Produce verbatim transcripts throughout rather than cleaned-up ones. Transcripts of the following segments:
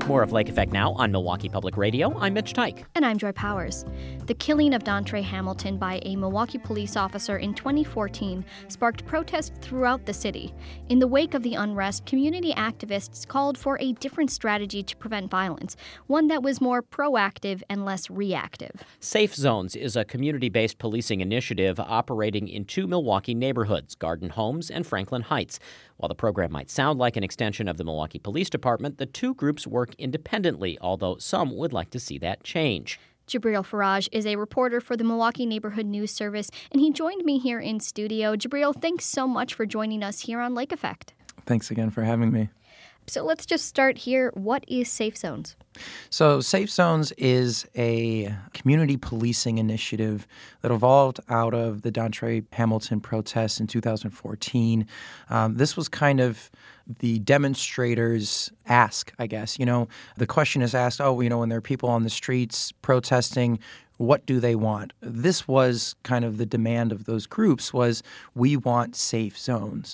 More of Lake Effect Now on Milwaukee Public Radio. I'm Mitch Tyke. And I'm Joy Powers. The killing of Dontre Hamilton by a Milwaukee police officer in twenty fourteen sparked protests throughout the city. In the wake of the unrest, community activists called for a different strategy to prevent violence, one that was more proactive and less reactive. Safe Zones is a community-based policing initiative operating in two Milwaukee neighborhoods, Garden Homes and Franklin Heights. While the program might sound like an extension of the Milwaukee Police Department, the two groups work independently, although some would like to see that change. Jabril Faraj is a reporter for the Milwaukee Neighborhood News Service, and he joined me here in studio. Jabril, thanks so much for joining us here on Lake Effect. Thanks again for having me. So let's just start here. What is Safe Zones? So Safe Zones is a community policing initiative that evolved out of the Dontre Hamilton protests in two thousand fourteen. Um, this was kind of the demonstrators' ask, I guess. You know, the question is asked, oh, you know, when there are people on the streets protesting, what do they want? This was kind of the demand of those groups was we want safe zones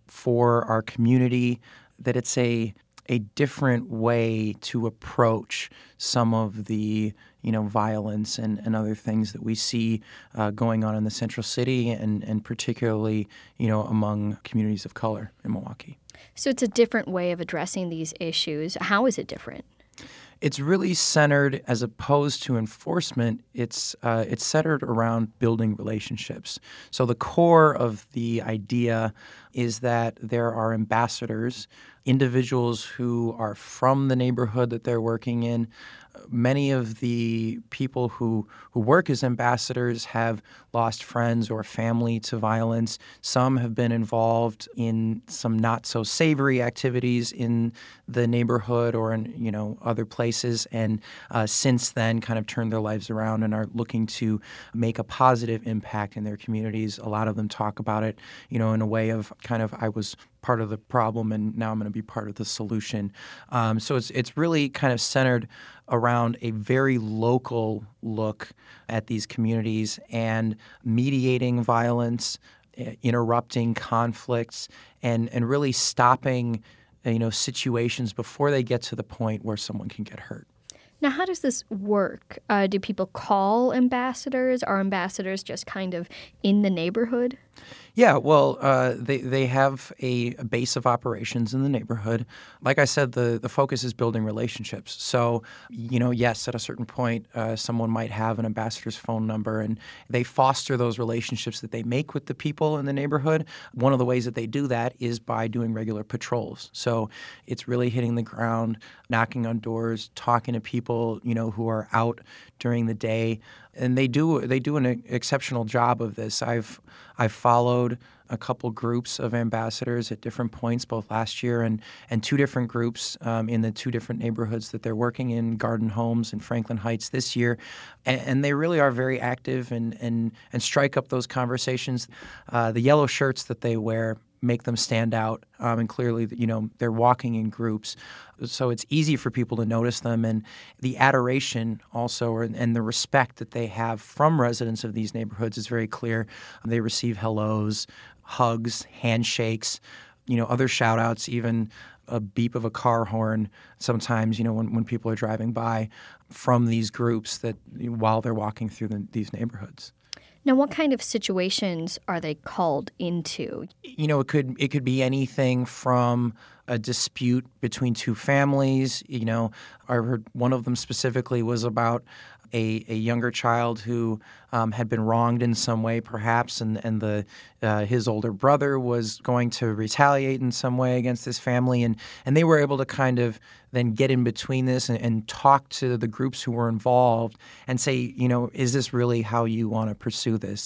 for our community, that it's a a different way to approach some of the, you know, violence and, and other things that we see uh, going on in the central city and, and particularly, you know, among communities of color in Milwaukee. So it's a different way of addressing these issues. How is it different? It's really centered, as opposed to enforcement, it's uh, it's centered around building relationships. So the core of the idea is that there are ambassadors, individuals who are from the neighborhood that they're working in. Many of the people who, who work as ambassadors have lost friends or family to violence. Some have been involved in some not-so-savory activities in the neighborhood or in, you know, other places, and uh, since then kind of turned their lives around and are looking to make a positive impact in their communities. A lot of them talk about it, you know, in a way of kind of, I was part of the problem and now I'm going to be part of the solution. Um, so it's it's really kind of centered around a very local look at these communities and mediating violence, interrupting conflicts, and and really stopping, you know, situations before they get to the point where someone can get hurt. Now, how does this work? Uh, do people call ambassadors? Are ambassadors just kind of in the neighborhood? Yeah, well, uh, they they have a, a base of operations in the neighborhood. Like I said, the, the focus is building relationships. So, you know, yes, at a certain point, uh, someone might have an ambassador's phone number, and they foster those relationships that they make with the people in the neighborhood. One of the ways that they do that is by doing regular patrols. So it's really hitting the ground, knocking on doors, talking to people, you know, who are out during the day. And they do they do an exceptional job of this. I've I've followed a couple groups of ambassadors at different points, both last year and and two different groups um, in the two different neighborhoods that they're working in, Garden Homes and Franklin Heights this year, and, and they really are very active and and and strike up those conversations. Uh, the yellow shirts that they wear make them stand out, um, and clearly, you know, they're walking in groups, so it's easy for people to notice them. And the adoration also, or, and the respect that they have from residents of these neighborhoods is very clear. They receive hellos, hugs, handshakes, you know, other shout-outs, even a beep of a car horn sometimes, you know, when, when people are driving by from these groups that while they're walking through the, these neighborhoods. Now, what kind of situations are they called into? You know, it could it could be anything from a dispute between two families. You know, I heard one of them specifically was about a, a younger child who um, had been wronged in some way, perhaps, and and the uh, his older brother was going to retaliate in some way against this family, and and they were able to kind of then get in between this and, and talk to the groups who were involved and say, you know, is this really how you want to pursue this?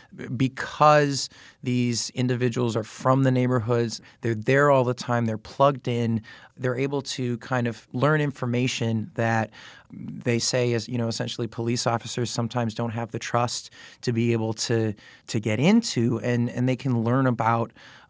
Because these individuals are from the neighborhoods, they're there all the time, they're plugged in, they're able to kind of learn information that they say, as you know, essentially police officers sometimes don't have the trust to be able to to get into, and, and they can learn about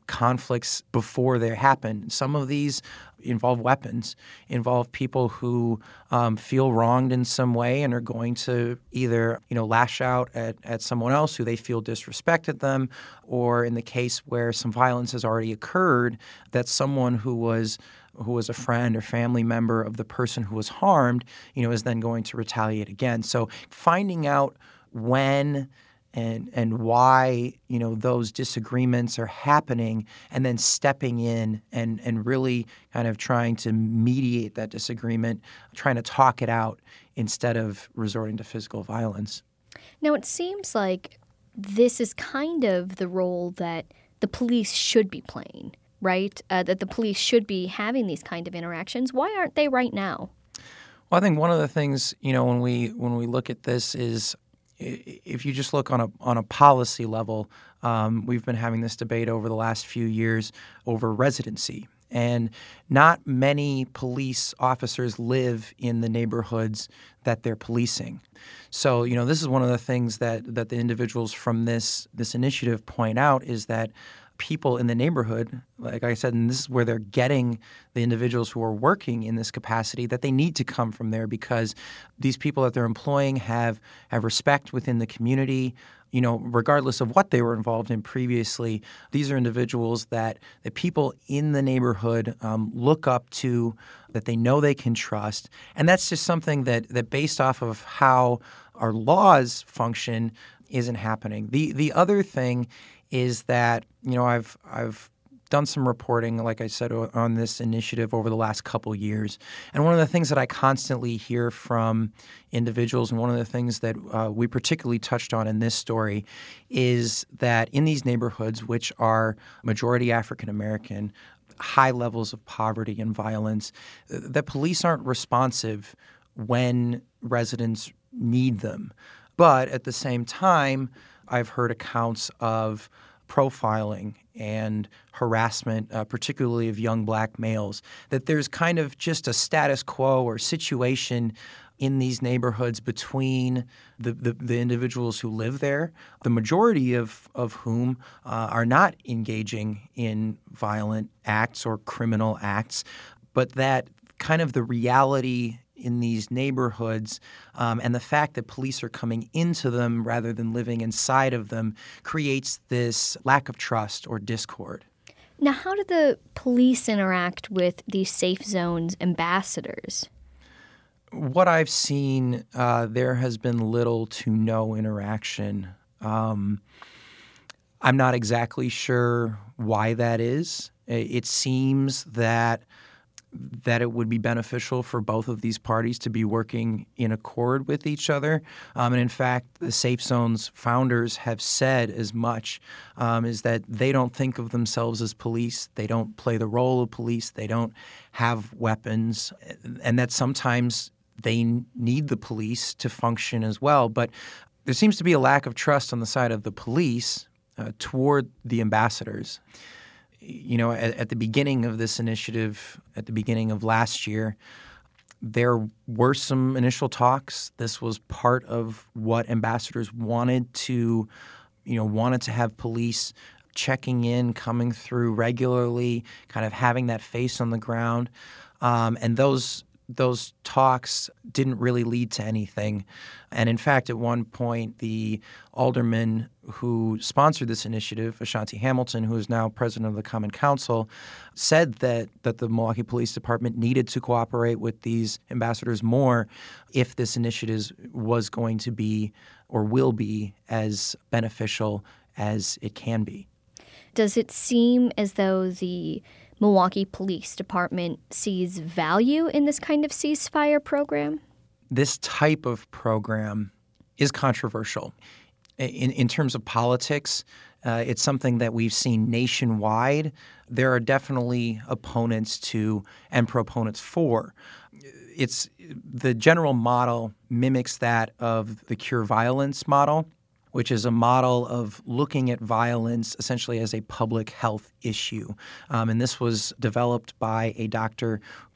conflicts before they happen. Some of these involve weapons, involve people who um, feel wronged in some way and are going to either, you know, lash out at, at someone else who they feel disrespected them, or in the case where some violence has already occurred, that someone who was who was a friend or family member of the person who was harmed, you know, is then going to retaliate again. So finding out when and and why, you know, those disagreements are happening, and then stepping in and, and really kind of trying to mediate that disagreement, trying to talk it out instead of resorting to physical violence. Now, it seems like this is kind of the role that the police should be playing, right? Uh, that the police should be having these kind of interactions. Why aren't they right now? Well, I think one of the things, you know, when we when we look at this is, if you just look on a on a policy level, um, we've been having this debate over the last few years over residency. And not many police officers live in the neighborhoods that they're policing. So, you know, this is one of the things that, that the individuals from this this initiative point out, is that people in the neighborhood, like I said, and this is where they're getting the individuals who are working in this capacity, that they need to come from there, because these people that they're employing have have respect within the community. You know, regardless of what they were involved in previously, these are individuals that the people in the neighborhood um, look up to, that they know they can trust. And that's just something that, that based off of how our laws function, isn't happening. The the other thing is that, you know, I've I've done some reporting, like I said, on this initiative over the last couple years. And one of the things that I constantly hear from individuals, and one of the things that uh, we particularly touched on in this story, is that in these neighborhoods, which are majority African American, high levels of poverty and violence, that police aren't responsive when residents need them. But at the same time, I've heard accounts of profiling and harassment, uh, particularly of young black males, that there's kind of just a status quo or situation in these neighborhoods between the, the, the individuals who live there, the majority of, of whom uh, are not engaging in violent acts or criminal acts, but that kind of the reality in these neighborhoods um, and the fact that police are coming into them rather than living inside of them creates this lack of trust or discord. Now, how do the police interact with these safe zones ambassadors? What I've seen, uh, there has been little to no interaction. Um, I'm not exactly sure why that is. It seems that that it would be beneficial for both of these parties to be working in accord with each other. Um, and in fact, the Safe Zone's founders have said as much, um, is that they don't think of themselves as police. They don't play the role of police. They don't have weapons. And that sometimes they need the police to function as well. But there seems to be a lack of trust on the side of the police uh, toward the ambassadors. You know, at, at the beginning of this initiative, at the beginning of last year, there were some initial talks. This was part of what ambassadors wanted to, you know, wanted to have police checking in, coming through regularly, kind of having that face on the ground. Um, and those those talks didn't really lead to anything. And in fact, at one point, the alderman who sponsored this initiative, Ashanti Hamilton, who is now president of the Common Council, said that, that the Milwaukee Police Department needed to cooperate with these ambassadors more if this initiative was going to be or will be as beneficial as it can be. Does it seem as though the Milwaukee Police Department sees value in this kind of ceasefire program? This type of program is controversial. In, in terms of politics, uh, it's something that we've seen nationwide. There are definitely opponents to and proponents for. It's the general model mimics that of the Cure Violence model, which is a model of looking at violence essentially as a public health issue. Um, and this was developed by a doctor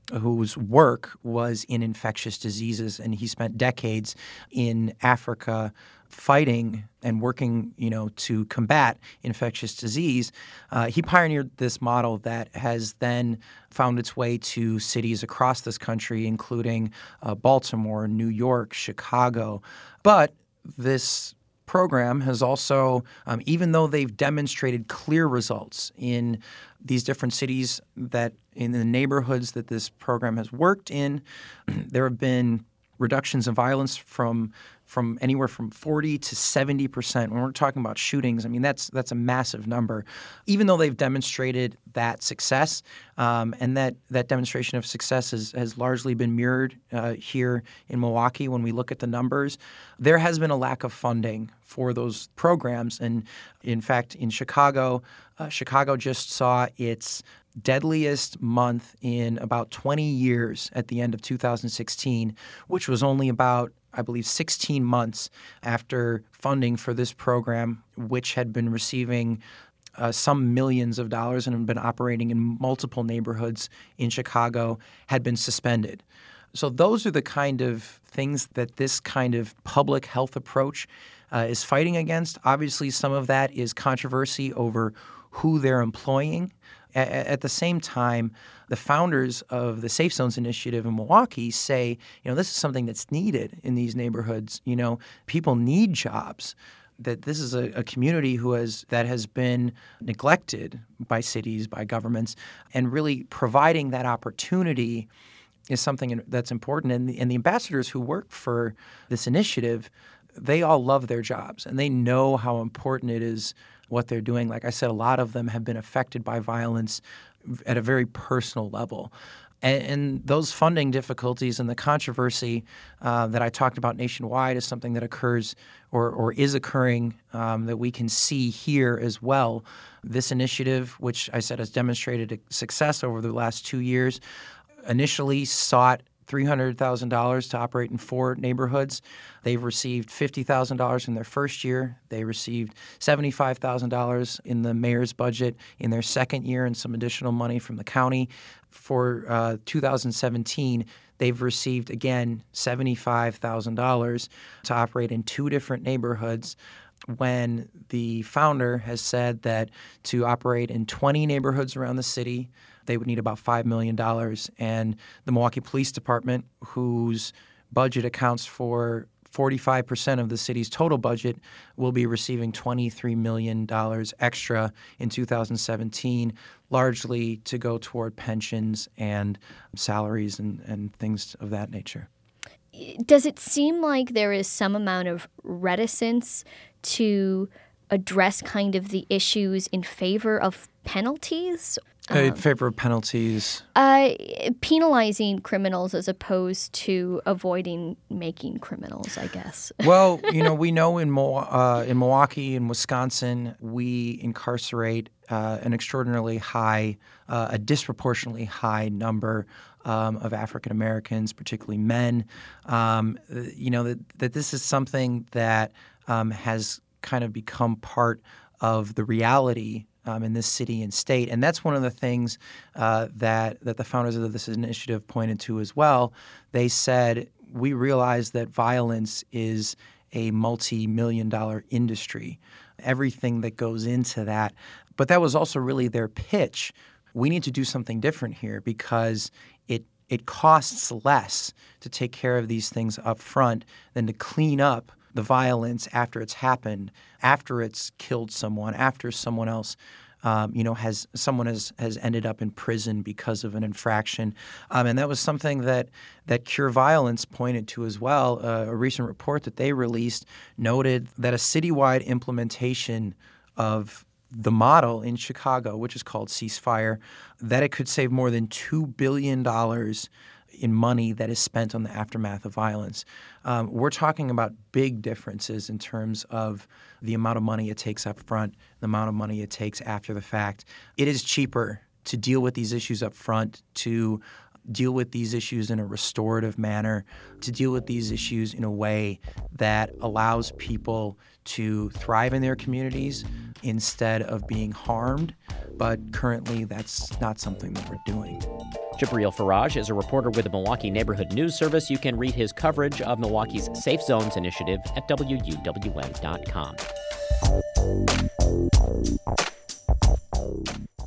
whose work was in infectious diseases, and he spent decades in Africa fighting and working, you know, to combat infectious disease. Uh, he pioneered this model that has then found its way to cities across this country, including uh, Baltimore, New York, Chicago. But this program has also, um, even though they've demonstrated clear results in these different cities, that in the neighborhoods that this program has worked in, there have been reductions in violence from from anywhere from forty to seventy percent. When we're talking about shootings, I mean, that's that's a massive number. Even though they've demonstrated that success, um, and that, that demonstration of success has, has largely been mirrored uh, here in Milwaukee when we look at the numbers, there has been a lack of funding for those programs. And in fact, in Chicago, uh, Chicago just saw its deadliest month in about twenty years at the end of two thousand sixteen, which was only about, I believe, sixteen months after funding for this program, which had been receiving uh, some millions of dollars and had been operating in multiple neighborhoods in Chicago, had been suspended. So those are the kind of things that this kind of public health approach uh, is fighting against. Obviously, some of that is controversy over who they're employing. At the same time, the founders of the Safe Zones Initiative in Milwaukee say, you know, this is something that's needed in these neighborhoods. You know, people need jobs. That this is a, a community who has that has been neglected by cities, by governments, and really providing that opportunity is something that's important. And the, and the ambassadors who work for this initiative, they all love their jobs, and they know how important it is what they're doing. Like I said, a lot of them have been affected by violence at a very personal level. And, and those funding difficulties and the controversy uh, that I talked about nationwide is something that occurs or, or is occurring um, that we can see here as well. This initiative, which I said has demonstrated a success over the last two years, initially sought three hundred thousand dollars to operate in four neighborhoods. They've received fifty thousand dollars in their first year. They received seventy-five thousand dollars in the mayor's budget in their second year and some additional money from the county. For uh, two thousand seventeen, they've received, again, seventy-five thousand dollars to operate in two different neighborhoods, when the founder has said that to operate in twenty neighborhoods around the city, they would need about five million dollars. And the Milwaukee Police Department, whose budget accounts for forty-five percent of the city's total budget, will be receiving twenty-three million dollars extra in two thousand seventeen, largely to go toward pensions and salaries and, and things of that nature. Does it seem like there is some amount of reticence to address kind of the issues in favor of penalties? Uh, in favor of penalties? Uh, penalizing criminals as opposed to avoiding making criminals, I guess. Well, you know, we know in, Mo- uh, in Milwaukee and Wisconsin, we incarcerate uh, an extraordinarily high, uh, a disproportionately high number um, of African Americans, particularly men. Um, you know, that, that this is something that um, has kind of become part of the reality Um, in this city and state. And that's one of the things uh, that that the founders of this initiative pointed to as well. They said, we realize that violence is a multi-million dollar industry, everything that goes into that. But that was also really their pitch. We need to do something different here because it it costs less to take care of these things up front than to clean up the violence after it's happened, after it's killed someone, after someone else, um, you know, has someone has, has ended up in prison because of an infraction. Um, and that was something that that Cure Violence pointed to as well. Uh, a recent report that they released noted that a citywide implementation of the model in Chicago, which is called Ceasefire, that it could save more than two billion dollars in money that is spent on the aftermath of violence. Um, we're talking about big differences in terms of the amount of money it takes up front, the amount of money it takes after the fact. It is cheaper to deal with these issues up front, to deal with these issues in a restorative manner, to deal with these issues in a way that allows people to thrive in their communities instead of being harmed. But currently, that's not something that we're doing. Jabril Faraj is a reporter with the Milwaukee Neighborhood News Service. You can read his coverage of Milwaukee's Safe Zones initiative at W U W M dot com.